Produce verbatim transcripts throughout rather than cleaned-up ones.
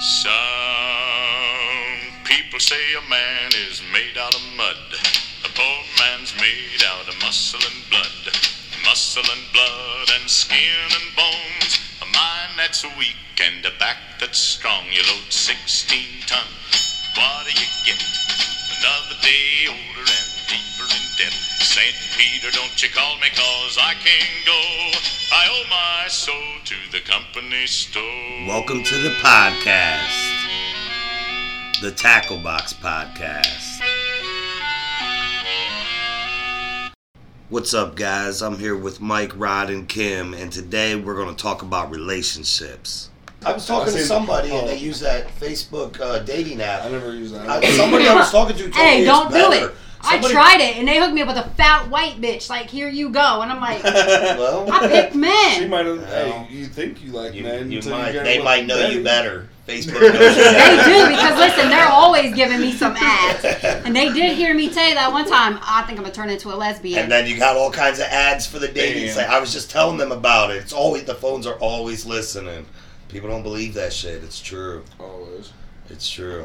Some people say a man is made out of mud. A poor man's made out of muscle and blood. Muscle and blood and skin and bones. A mind that's weak and a back that's strong. You load sixteen tons. What do you get? Another day older and deeper in debt. Saint Peter, don't you call me, cause I can't go. I owe my soul to the company store. Welcome to the podcast, the Tackle Box Podcast. What's up, guys? I'm here with Mike, Rod, and Kim, and today we're going to talk about relationships. I was talking I to seen- somebody, oh. and they use that Facebook uh, dating app. I never use that. I, somebody I was talking to told Hey, me don't it's do better. it. Somebody, I tried it, and they hooked me up with a fat white bitch. Like, here you go. And I'm like, well, I picked She men. might have. Well, Hey, you think you like you, men? you until might, get they with might know Betty. you better. Facebook knows you They better. do, because listen, they're always giving me some ads. And they did hear me say that one time, I think I'm going to turn into a lesbian. And then you got all kinds of ads for the dating Damn. site. I was just telling them about it. It's always, the phones are always listening. People don't believe that shit. It's true. Always. It's true.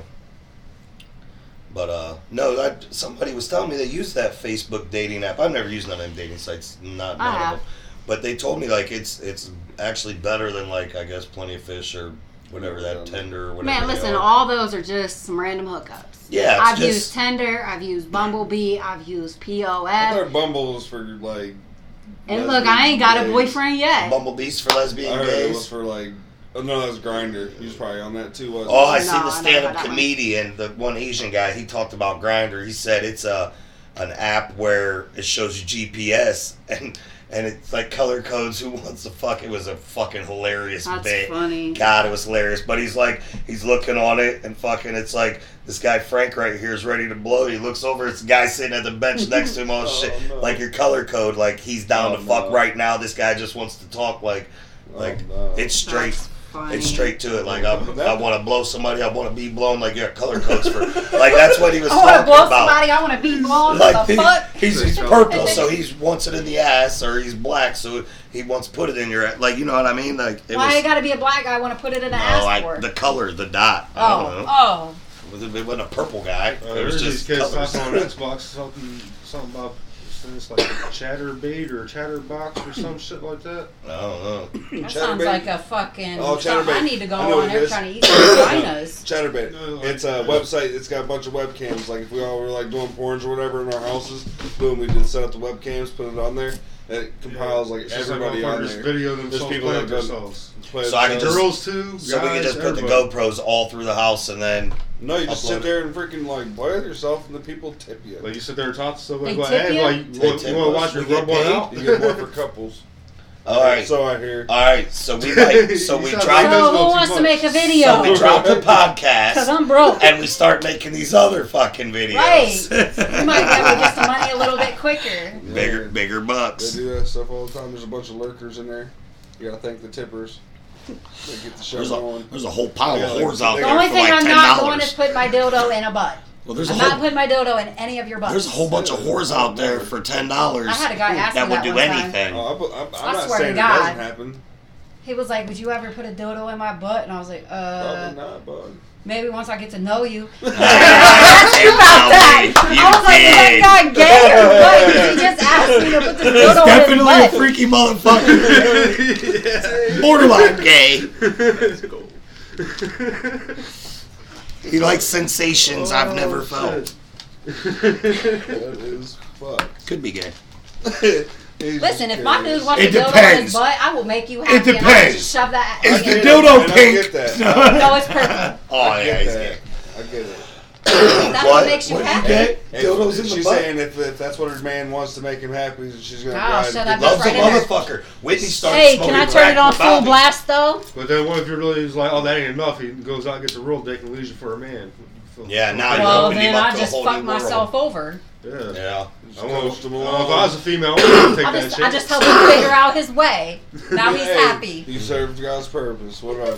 But, uh, no, I, somebody was telling me they use that Facebook dating app. I've never used none of them dating sites. Not I none of have. them. But they told me, like, it's it's actually better than, like, I guess Plenty of Fish or whatever, that Tinder or whatever. Man, they listen, are. all those are just some random hookups. Yeah, it's I've just- used Tinder, I've used Bumblebee, I've used P O I F. thought Bumble was for like. And look, I ain't got a lesbian boyfriend yet. Bumblebees for gays. lesbian I heard it was gays. for like. Oh no, that was Grindr. He was probably on that too, wasn't Oh, he? I No, seen the I never stand-up heard that one. comedian, the one Asian guy. He talked about Grindr. He said it's a an app where it shows you G P S and and it's like color codes. Who wants to fuck? It was a fucking hilarious That's bit. funny. God, it was hilarious. But he's like, he's looking on it and fucking. It's like this guy Frank right here is ready to blow. He looks over. It's the guy sitting at the bench next to him. All Oh, shit, no. like your color code. Like he's down Oh, to fuck no. right now. This guy just wants to talk. Like, Oh, like no. it's straight. That's funny. It's straight to it. Like I, I want to blow somebody. I want to be blown. Like yeah, color codes for. Like that's what he was I want to talking blow about. somebody, I want to be blown. Like What the he- fuck? he's, he's purple, so he wants it in the ass, or he's black, so he wants to put it in your ass. Like you know what I mean? Like it Why was. you gotta be a black guy? I want to put it in the No, ass I, for? the color, the dot. I don't know. oh, oh. It was- It wasn't a purple guy. Uh, it there's was these just kids colors. talking on Xbox something something about it's like Chatterbait or Chatterbox or some shit like that. I don't know. That sounds Chatterbait. like a fucking. Oh, something I Chatterbait. need to go I know on what it there is. trying to eat some vaginas. Chatterbait. No, like- It's a website. It's got a bunch of webcams. Like if we all were like doing porns or whatever in our houses, boom, we just set up the webcams, put it on there. And it compiles like It's just like everybody on motherfuckers there. video There's themselves people playing that go- themselves. Play So I can themselves. just- Girls too. So we can guys, just put the everybody. GoPros all through the house, and then No, you just upload sit it. there and freaking like play with yourself, and the people tip you. Like you sit there and talk to somebody They like, tip hey, you? like, They you want tip to us. watch We me get rub one paid? out? You get more for couples. all right, So I hear. all right. So we like, so we You sound drop, like So those who little wants too to make a much. video? so we drop the Cause podcast, I'm broke. and we start making these other fucking videos. Right. You might get me just the money a little bit quicker. bigger, bigger They bucks. do that stuff all the time. There's a bunch of lurkers in there. You gotta thank the tippers. They get the show There's going. a there's a whole pile Yeah, of like, whores out they The there only for thing like I'm ten not doing dollars. is put my dildo in a butt. Well, there's a I'm whole not putting my dildo in any of your butts. there's a whole bunch of whores out there for ten dollars I had a guy ask that me would that do one time. anything. Oh, I, bu- I'm, I'm I not swear to saying it God. doesn't happen. He was like, "Would you ever put a dildo in my butt?" And I was like, "Uh, Probably not, bud. maybe once I get to know you." I asked you about that. I was like, "Is that guy gay or what?" 'Cause he just asked me to put the He's dildo in his definitely a butt. freaky motherfucker. Borderline gay. He likes sensations I've never felt. That is fuck. Could be gay. He's Listen, just if my curious. dude wants It a dildo in depends. his butt, I will make you happy. It And I will depends. just shove that. Is like, the in- dildo And I pink? get that. No, it's purple. Oh I yeah, get he's that. gay. I get it. That's what makes you What happy. you get? If- Dildos in the she's butt. saying if, if that's what her man wants to make him happy, she's gonna. Oh, go ahead shut and up. get Loves a Right in there. motherfucker. Whitney started Hey, smoking can I turn crack it on with full Bobby. blast though? But then what if you're really like, oh, that ain't enough? He goes out and gets a real dick and leaves you for a man. Yeah, now you're Well, opening then him up I to a just whole fuck new world. myself over. Yeah. Yeah. Just I won't, coast him well, along. if I was a female, I wouldn't take I that just, shit. I just help him figure out his way. Now he's Hey, happy. You served God's purpose, whatever.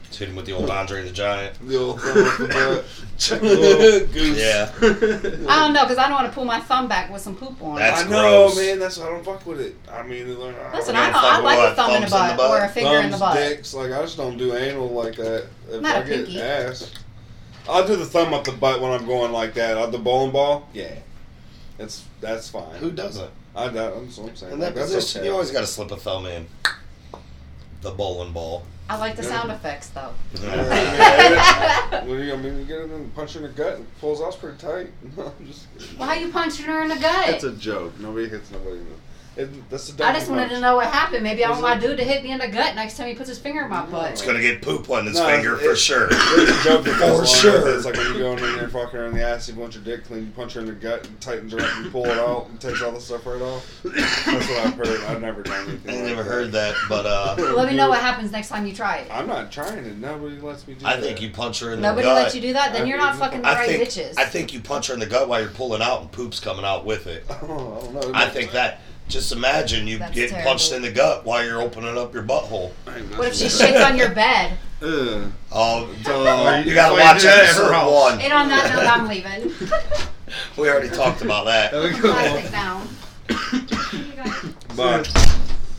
Hit him with the old Andre the Giant. The old thumb up the butt. Goose. Yeah. I don't know, because I don't want to pull my thumb back with some poop on it. That's I know, gross. man. That's why I don't fuck with it. I mean, I Listen, Yeah, I, know, fuck I with like what? a thumb in the, Thumbs in butt, the butt? or a finger in the thumbs, butt. dicks. Like I just don't do anal like that. If Not I a get pinky. ass, I'll do the thumb up the butt when I'm going like that. I'll the bowling ball. Yeah, it's that's fine. Who doesn't? I that's what I'm saying. In that That's position, okay. you always got to slip a thumb in. The bowling ball. I like the sound effects, though. Yeah, when you, I mean, you get it and punch her in the gut and it pulls out pretty tight. No, I'm just kidding. Well, how you punching her in the gut? It's a joke. Nobody hits nobody. In the, it, that's a I just wanted punch. to know what happened. Maybe I Was want it- my dude to hit me in the gut next time he puts his finger in my It's butt. gonna get poop on his No, finger it- for sure. There's a joke that goes For along sure. with it. It's like when you go in there and fuck her in the ass, you want your dick clean, you punch her in the gut and tightens her up and pull it out and takes all the stuff right off. That's what I've heard. I've never done anything. I like never that. heard that, but uh, Let me know what happens next time you try it. I'm not trying it. Nobody lets me do I that. think you punch her in Nobody the gut. lets you do that? Then you're not fucking the I right think bitches. I think you punch her in the gut while you're pulling out and poop's coming out with it. Oh, I don't know. I think that. Just imagine you That's get terrible. punched in the gut while you're opening up your butthole. What if she shits on your bed? Ugh. Oh, Uh, you gotta why you watch do that at her episode house? one. And on that note, I'm leaving. We already talked about that. There we go. Plastic down. You guys- Bye.